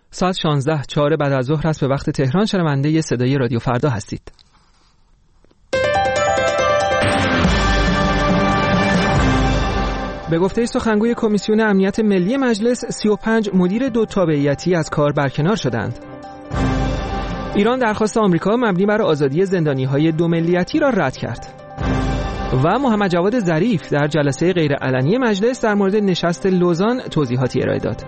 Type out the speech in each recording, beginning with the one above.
ساعت 16:04 بعد از ظهر است به وقت تهران. شنونده صدای رادیو فردا هستید. به گفته سخنگوی کمیسیون امنیت ملی مجلس، 35 مدیر دو تابعیتی از کار برکنار شدند. ایران درخواست آمریکا مبنی بر آزادی زندانی‌های دو ملیتی را رد کرد. و محمد جواد ظریف در جلسه غیرعلنی مجلس در مورد نشست لوزان توضیحاتی ارائه داد.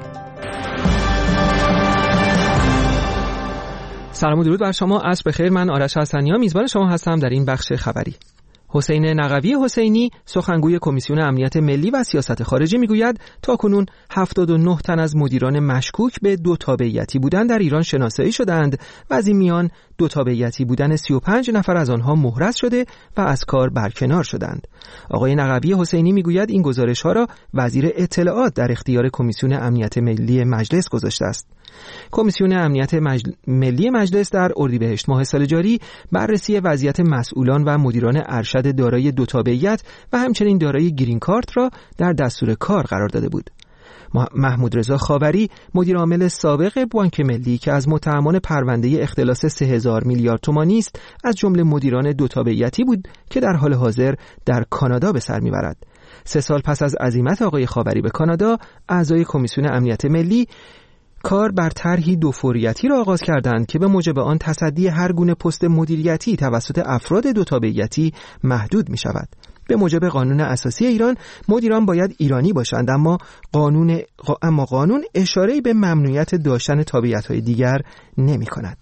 سلام و درود بر شما. عصر بخیر. من آرش حسنی‌ها میزبان شما هستم در این بخش خبری. حسین نقوی حسینی، سخنگوی کمیسیون امنیت ملی و سیاست خارجی، میگوید تاکنون 79 تن از مدیران مشکوک به دو تابعیتی بودن در ایران شناسایی شدند و از این میان دو تابعیتی بودن 35 نفر از آنها محرز شده و از کار برکنار شدند. آقای نقوی حسینی میگوید این گزارش‌ها را وزیر اطلاعات در اختیار کمیسیون امنیت ملی مجلس گذاشته است. کمیسیون امنیت ملی مجلس در اردیبهشت ماه سال جاری بررسی وضعیت مسئولان و مدیران ارشد دارای دو تابعیت و همچنین دارای گرین کارت را در دستور کار قرار داده بود. محمود رضا خاوری، مدیر عامل سابق بانک ملی که از متهمان پرونده اختلاس 3000 میلیارد تومانی است، از جمله مدیران دو تابعیتی بود که در حال حاضر در کانادا به سر میبرد. 3 سال پس از عزیمت آقای خاوری به کانادا، اعضای کمیسیون امنیت ملی کار بر طرحی دو فوریتی را آغاز کردند که به موجب آن تصدی هر گونه پست مدیریتی توسط افراد دو تابعیتی محدود می شود. به موجب قانون اساسی ایران مدیران باید ایرانی باشند، اما قانون اشاره‌ای به ممنوعیت داشتن تابعیت‌های دیگر نمی کند.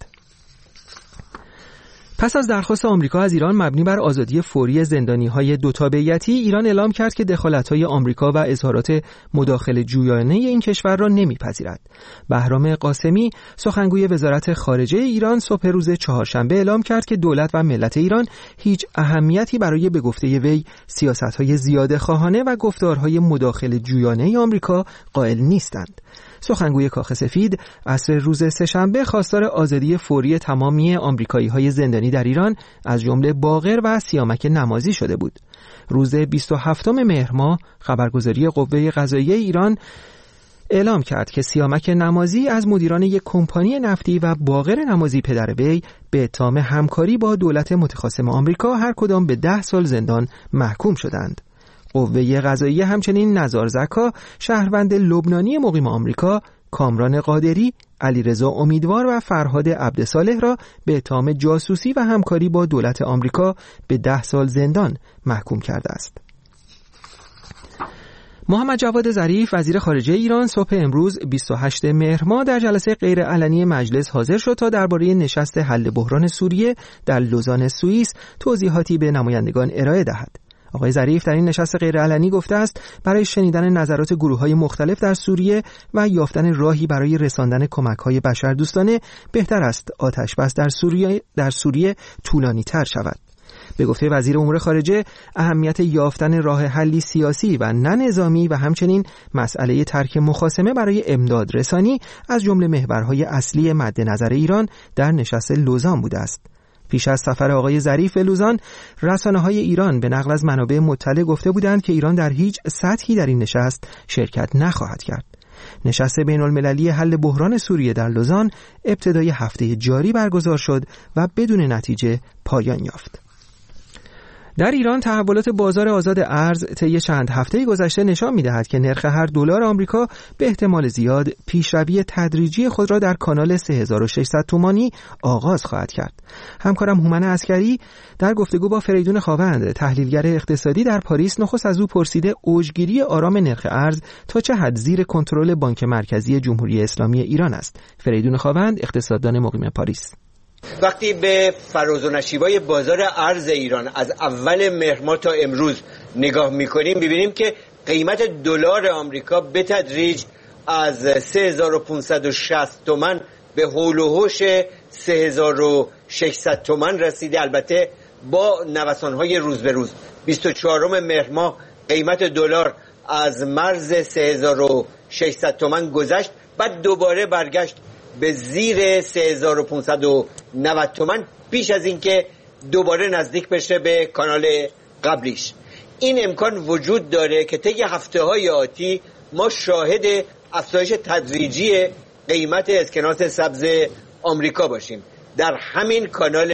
پس از درخواست آمریکا از ایران مبنی بر آزادی فوری زندانی‌های دو تابعیتی، ایران اعلام کرد که دخالت‌های آمریکا و اظهارات مداخله جویانه این کشور را نمی‌پذیرد. بهرام قاسمی، سخنگوی وزارت خارجه ایران، صبح روز چهارشنبه اعلام کرد که دولت و ملت ایران هیچ اهمیتی برای به گفته وی سیاست‌های زیاده‌خواهانه و گفتارهای مداخله جویانه آمریکا قائل نیستند. سخنگوی کاخ سفید عصر روز سه‌شنبه خواستار آزادی فوری تمامی آمریکایی‌های زندانی در ایران از جمله باقر و سیامک نمازی شده بود. روز 27 مهر ماه خبرگزاری قوه قضاییه ایران اعلام کرد که سیامک نمازی از مدیران یک کمپانی نفتی و باقر نمازی پدر وی به اتهام همکاری با دولت متخاصم آمریکا هر کدام به 10 سال زندان محکوم شدند. قوه قضاییه همچنین نزار زکا، شهروند لبنانی مقیم آمریکا، کامران قادری، علیرضا امیدوار و فرهاد عبدصالح را به اتهام جاسوسی و همکاری با دولت آمریکا به 10 سال زندان محکوم کرده است. محمد جواد ظریف، وزیر خارجه ایران، صبح امروز 28 مهر ماه در جلسه غیرعلنی مجلس حاضر شد تا درباره نشست حل بحران سوریه در لوزان سوئیس توضیحاتی به نمایندگان ارائه دهد. آقای ظریف در این نشست غیرعلنی گفته است برای شنیدن نظرات گروه‌های مختلف در سوریه و یافتن راهی برای رساندن کمک‌های بشردوستانه بهتر است آتش‌بس در سوریه طولانی‌تر شود. به گفته وزیر امور خارجه، اهمیت یافتن راه حلی سیاسی و نه نظامی و همچنین مسئله ترک مخاصمه برای امداد رسانی از جمله محورهای اصلی مد نظر ایران در نشست لوزان بوده است. پیش از سفر آقای ظریف به لوزان، رسانه‌های ایران به نقل از منابع مطلع گفته بودند که ایران در هیچ سطحی در این نشست شرکت نخواهد کرد. نشست بین‌المللی حل بحران سوریه در لوزان ابتدای هفته جاری برگزار شد و بدون نتیجه پایان یافت. در ایران تحولات بازار آزاد ارز طی چند هفته گذشته نشان می‌دهد که نرخ هر دلار آمریکا به احتمال زیاد پیشروی تدریجی خود را در کانال 3600 تومانی آغاز خواهد کرد. همکارم هومن عسکری در گفتگو با فریدون خاوند، تحلیلگر اقتصادی در پاریس، نخست از او پرسیده اوجگیری آرام نرخ ارز تا چه حد زیر کنترل بانک مرکزی جمهوری اسلامی ایران است. فریدون خاوند، اقتصاددان مقیم پاریس: وقتی به فراز و نشیبای بازار ارز ایران از اول مهر ماه تا امروز نگاه میکنیم، میبینیم که قیمت دلار آمریکا به تدریج از 3560 تومان به حول و حوش 3600 تومان رسیده. البته با نوسان‌های روز به روز. 24 مهر ماه قیمت دلار از مرز 3600 تومان گذشت، بعد دوباره برگشت به زیر 3590 تومان پیش از اینکه دوباره نزدیک بشه به کانال قبلیش. این امکان وجود داره که طی هفته‌های آتی ما شاهد افزایش تدریجی قیمت اسکناس سبز آمریکا باشیم، در همین کانال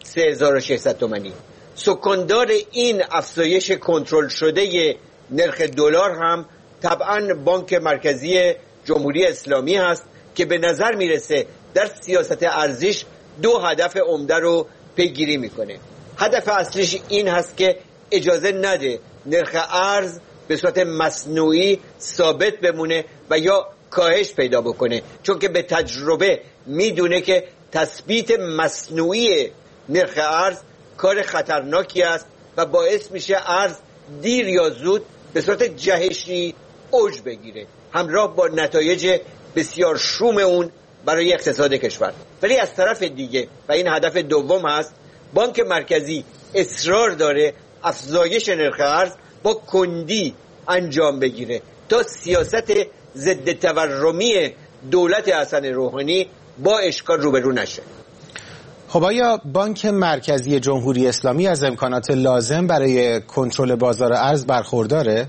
3600 تومانی. سکاندار این افزایش کنترل شده نرخ دلار هم طبعا بانک مرکزی جمهوری اسلامی هست که به نظر میرسه در سیاست ارزیش دو هدف عمده رو پیگیری میکنه. هدف اصلیش این هست که اجازه نده نرخ ارز به صورت مصنوعی ثابت بمونه و یا کاهش پیدا بکنه، چون که به تجربه میدونه که تثبیت مصنوعی نرخ ارز کار خطرناکی است و باعث میشه ارز دیر یا زود به صورت جهشی اوج بگیره، همراه با نتایج بسیار شوم اون برای اقتصاد کشور. ولی از طرف دیگه، و این هدف دوم هست، بانک مرکزی اصرار داره افزایش نرخ ارز با کندی انجام بگیره تا سیاست ضد تورمی دولت حسن روحانی با اشکال روبرو نشه. خب آیا بانک مرکزی جمهوری اسلامی از امکانات لازم برای کنترل بازار ارز برخورداره؟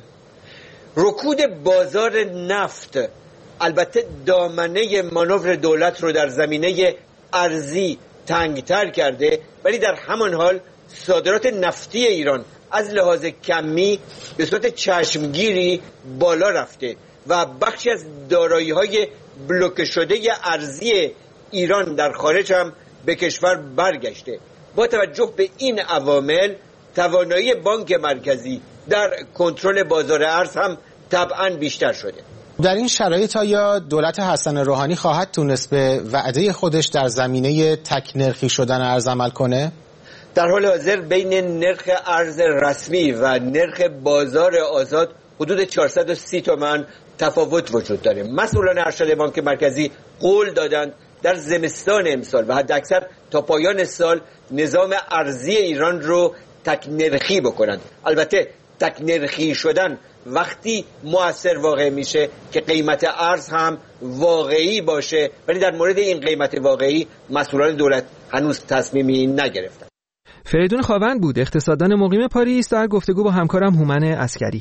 رکود بازار نفت البته دامنه مانور دولت رو در زمینه ارزی تنگتر کرده، ولی در همان حال صادرات نفتی ایران از لحاظ کمی به صورت چشمگیری بالا رفته و بخشی از دارایی‌های بلوکه شده ارزی ایران در خارج هم به کشور برگشته. با توجه به این عوامل توانایی بانک مرکزی در کنترل بازار ارز هم طبعاً بیشتر شده. در این شرایط آیا دولت حسن روحانی خواهد تونست به وعده خودش در زمینه تک نرخی شدن ارز عمل کنه؟ در حال حاضر بین نرخ ارز رسمی و نرخ بازار آزاد حدود 430 تومان تفاوت وجود داره. مسئولان ارشد بانک مرکزی قول دادند در زمستان امسال و حداکثر تا پایان سال نظام ارزی ایران رو تک نرخی بکنند. البته تک نرخی شدن وقتی مؤثر واقع میشه که قیمت ارز هم واقعی باشه، ولی در مورد این قیمت واقعی مسئولان دولت هنوز تصمیمی نگرفتند. فریدون خاوند بود، اقتصاددان مقیم پاریس، در گفتگو با همکارم هومن عسکری.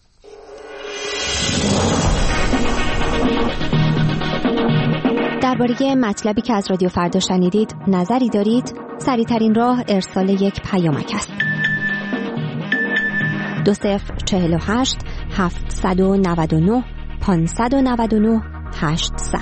درباره مطلبی که از رادیو فردا شنیدید نظری دارید؟ سریع‌ترین راه ارسال یک پیامک است. 2048 799 599 800.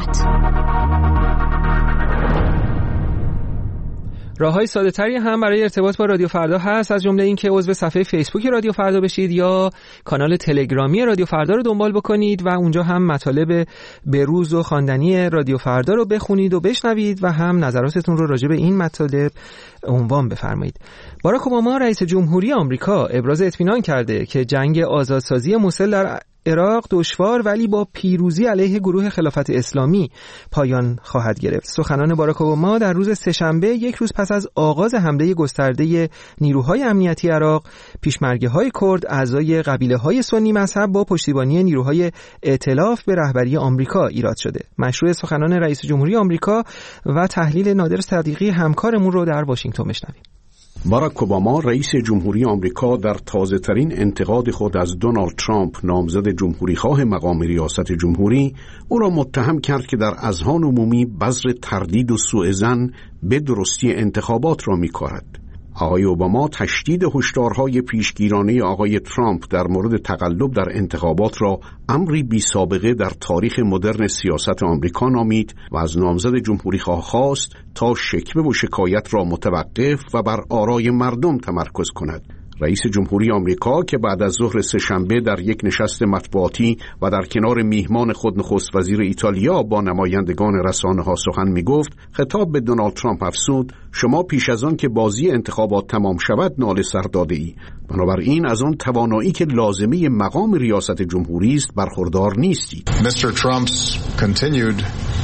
راه‌های ساده‌تری هم برای ارتباط با رادیو فردا هست، از جمله این که عضو صفحه فیسبوک رادیو فردا بشید یا کانال تلگرامی رادیو فردا رو دنبال بکنید و اونجا هم مطالب بروز و خواندنی رادیو فردا رو بخونید و بشنوید و هم نظراتتون رو راجع به این مطالب عنوان بفرمایید. باراک اوباما رئیس جمهوری آمریکا ابراز اطمینان کرده که جنگ آزادسازی موسل در عراق دشوار ولی با پیروزی علیه گروه خلافت اسلامی پایان خواهد گرفت. سخنان باراک اوباما در روز سه‌شنبه، یک روز پس از آغاز حمله گسترده نیروهای امنیتی عراق، پیشمرگه‌های کرد اعضای قبیله‌های سنی مذهب با پشتیبانی نیروهای ائتلاف به رهبری آمریکا ایراد شده. مشروع سخنان رئیس جمهوری آمریکا و تحلیل نادر صدیقی همکارمون رو در واشنگتن بشنویم. باراک اوباما رئیس جمهوری آمریکا در تازه‌ترین انتقاد خود از دونالد ترامپ نامزد جمهوریخواه مقام ریاست جمهوری او را متهم کرد که در اذهان عمومی بذر تردید و سوءظن به درستی انتخابات را می‌کارد. آقای اوباما تشدید هشدارهای پیشگیرانه آقای ترامپ در مورد تقلب در انتخابات را امری بی سابقه در تاریخ مدرن سیاست آمریکا نامید و از نامزد جمهوریخواه خواست تا شکوه و شکایت را متوقف و بر آرای مردم تمرکز کند. رئیس جمهوری آمریکا که بعد از ظهر سه‌شنبه در یک نشست مطبوعاتی و در کنار میهمان خود نخست وزیر ایتالیا با نمایندگان رسانه‌ها سخن می‌گفت، خطاب به دونالد ترامپ افزود: شما پیش از آن که بازی انتخابات تمام شود ناله سر داده‌ای، بنابراین از آن توانایی که لازمه مقام ریاست جمهوری است برخوردار نیستید. Mr. Trump's continued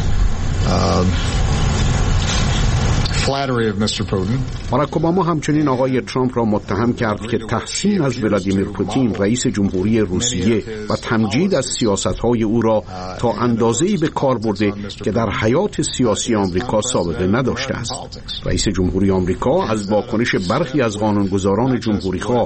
flattery of Mr. Putin. باراک اوباما همچنین آقای ترامپ را متهم کرد که تحسین از ولادیمیر پوتین رئیس جمهوری روسیه و تمجید از سیاست‌های او را تا اندازه‌ای به کار برده که در حیات سیاسی آمریکا سابقه نداشته است. رئیس جمهوری آمریکا از واکنش برخی از قانونگذاران جمهوریخواه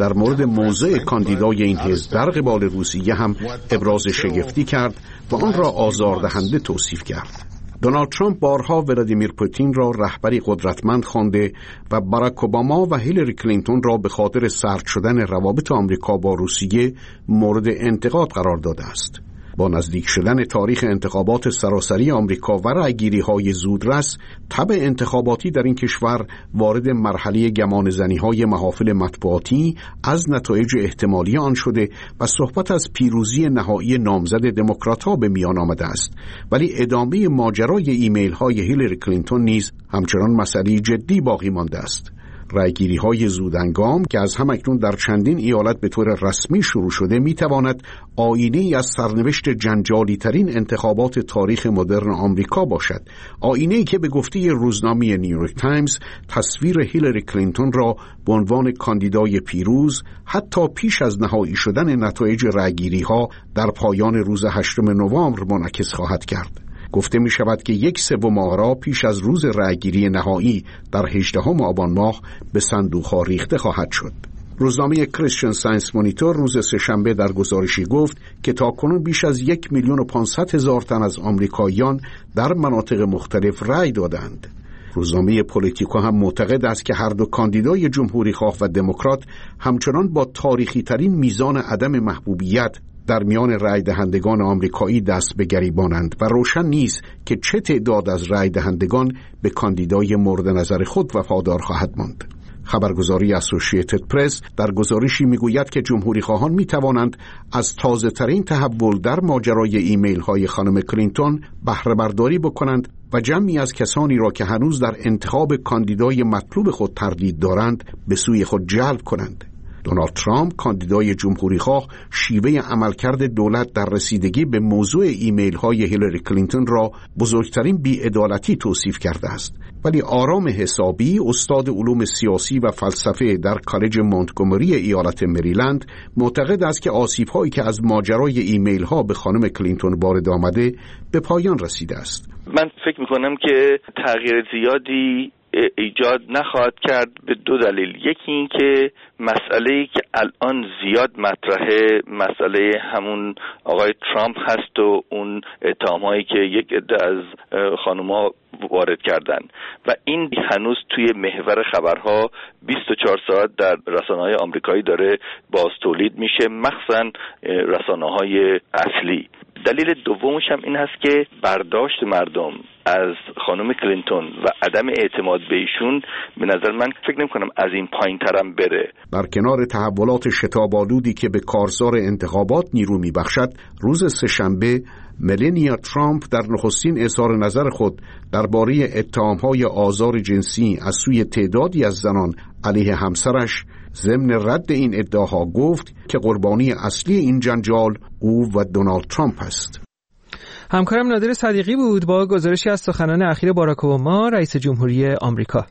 در مورد موضع کاندیدای این حزب در قبال روسیه هم ابراز شگفتی کرد و آن را آزاردهنده توصیف کرد. دونالد ترامپ بارها ولادیمیر پوتین را رهبری قدرتمند خوانده و باراک اوباما و هیلاری کلینتون را به خاطر سرد شدن روابط آمریکا با روسیه مورد انتقاد قرار داده است. با نزدیک شدن تاریخ انتخابات سراسری آمریکا و رأیگیری‌های زودرس، تبع انتخاباتی در این کشور وارد مرحله گمانه‌زنی‌های محافل مطبوعاتی از نتایج احتمالی آن شده و صحبت از پیروزی نهایی نامزد دموکرات‌ها به میان آمده است، ولی ادامه ماجرای ایمیل‌های هیلاری کلینتون نیز همچنان مسئله جدی باقی مانده است. رأیگیری‌های زودهنگام که از همکنون در چندین ایالت به طور رسمی شروع شده می‌تواند آینه‌ای از سرنوشت جنجالی‌ترین انتخابات تاریخ مدرن آمریکا باشد، آینه‌ای که به گفته روزنامه نیویورک تایمز تصویر هیلاری کلینتون را به عنوان کاندیدای پیروز حتی پیش از نهایی شدن نتایج رأیگیری‌ها در پایان روز 8 نوامبر منعکس خواهد کرد. گفته می شود که 1/3 آرا پیش از روز رأیگیری نهایی در 18 آبان ماه به صندوق‌ها ریخته خواهد شد. روزنامه کریستین ساینس مانیتور روز سه‌شنبه در گزارشی گفت که تاکنون بیش از 1,500,000 تن از آمریکاییان در مناطق مختلف رأی دادند. روزنامه پولیتیکو هم معتقد است که هر دو کاندیدای جمهوری‌خواه و دموکرات همچنان با تاریخی ترین میزان عدم محبوبیت در میان رای دهندگان آمریکایی دست به گریبانند و روشن نیست که چه تعداد از رای دهندگان به کاندیدای مورد نظر خود وفادار خواهد ماند. خبرگزاری اسوسییتد پرس در گزارشی میگوید که جمهوری خواهان می توانند از تازه ترین تحول در ماجرای ایمیل های خانم کلینتون بهره برداری بکنند و جمعی از کسانی را که هنوز در انتخاب کاندیدای مطلوب خود تردید دارند به سوی خود جلب کنند. دونالد ترامپ کاندیدای جمهوری‌خواه شیوه عملکرد دولت در رسیدگی به موضوع ایمیل های هیلاری کلینتون را بزرگترین بی‌عدالتی توصیف کرده است، ولی آرام حسابی استاد علوم سیاسی و فلسفه در کالج مونتگومری ایالت مریلند معتقد است که آسیب‌هایی که از ماجرای ایمیل ها به خانم کلینتون وارد آمده به پایان رسیده است. من فکر می‌کنم که تغییر زیادی ایجاد نخواهد کرد به دو دلیل. یکی این که مسئله‌ای که الان زیاد مطرحه مسئله همون آقای ترامپ هست و اون اتهام‌هایی که یک عده از خانم‌ها وارد کردن و این هنوز توی محور خبرها 24 ساعت در رسانه‌های آمریکایی داره باز تولید میشه، مخصوصاً رسانه‌های اصلی. دلیل دومش هم این هست که برداشت مردم از خانم کلینتون و عدم اعتماد به ایشون به نظر من فکر نمی‌کنم از این پایین‌ترم بره. در کنار تحولات شتاب‌آلودی که به کارزار انتخابات نیرو می‌بخشد، روز سه‌شنبه ملانیا ترامپ در نخستین اظهار نظر خود درباره اتهام‌های آزار جنسی از سوی تعدادی از زنان علیه همسرش ضمن رد این ادعاها گفت که قربانی اصلی این جنجال او و دونالد ترامپ است. همکارم نادر صدیقی بود با گزارشی از سخنان اخیر باراک اوباما رئیس جمهوری آمریکا.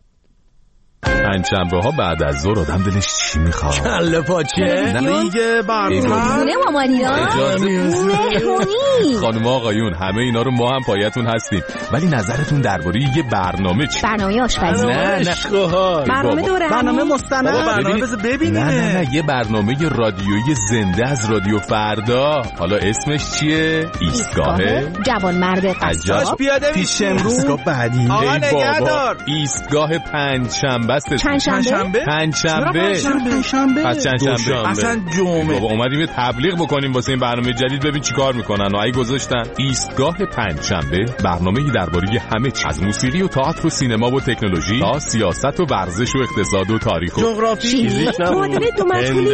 پنجشنبه‌ها بعد از ظهر آدم دلش چی میخواد؟ کله پاچه، دیگه برنامه مامانیان، مهمونی. خانم آقایون همه اینا رو ما هم پایتون هستیم، ولی نظرتون درباره یه برنامه چی؟ برنامه آشپزی. نه برنامه دورهمی، برنامه مستند، برنامه ببینیم. نه یه برنامه رادیویی زنده از رادیو فردا. حالا اسمش چیه؟ ایستگاه جوانمرد قصاب. پیاده پیش امروز. ایستگاه بعدی. آقا نگهدار. ایستگاه پنجشنبه. پنجشنبه؟ پس چندشنبه اصلا جمعه. بابا اومدیم یه تبلیغ بکنیم واسه این برنامه جدید، ببین چی کار میکنن و ای گذاشتن ایستگاه پنجشنبه، برنامه‌ای درباره همه چیز از موسیقی و تئاتر و سینما و تکنولوژی تا سیاست و ورزش و اقتصاد و تاریخ و جغرافی، معادله دو مجهولی.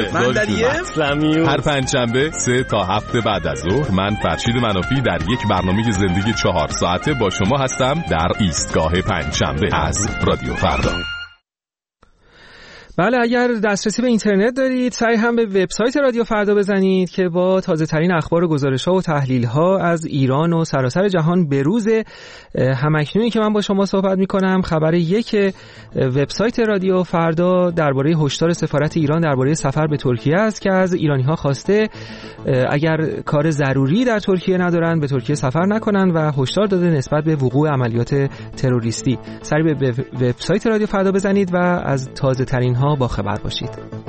هر پنجشنبه 3 تا 7 بعد از ظهر من فرشید منافی در یک برنامه زندگی 4 ساعته با شما هستم در ایستگاه پنجشنبه از رادیو فردا. بله، اگر دسترسی به اینترنت دارید سعی هم به وبسایت رادیو فردا بزنید که با تازه ترین اخبار و گزارش‌ها و تحلیل‌ها از ایران و سراسر جهان به روز همکنونی که من با شما صحبت می‌کنم. خبر یک وبسایت رادیو فردا درباره هشدار سفارت ایران درباره سفر به ترکیه است که از ایرانی‌ها خواسته اگر کار ضروری در ترکیه ندارن به ترکیه سفر نکنن و هشدار داده نسبت به وقوع عملیات تروریستی. سری به وبسایت رادیو فردا بزنید و از تازه ترین ها با خبر باشید.